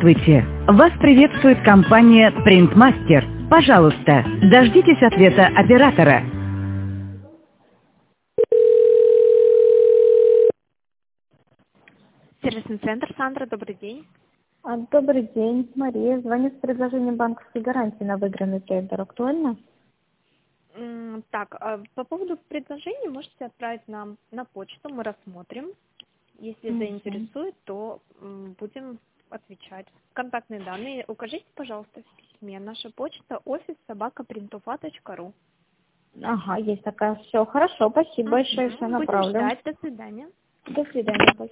Здравствуйте! Вас приветствует компания Printmaster. Пожалуйста, дождитесь ответа оператора. Сервисный центр, Сандра, добрый день. Добрый день, Мария. Звоню с предложением банковской гарантии на выигранный тендер. Актуально? Так, по поводу предложений можете отправить нам на почту, мы рассмотрим. Если заинтересует, то будем отвечать. Контактные данные укажите, пожалуйста, в письме. Наша почта office@printufa.ru. Ага, есть такая. Все, хорошо, спасибо большое, все Будем направлю. ждать. До свидания. До свидания.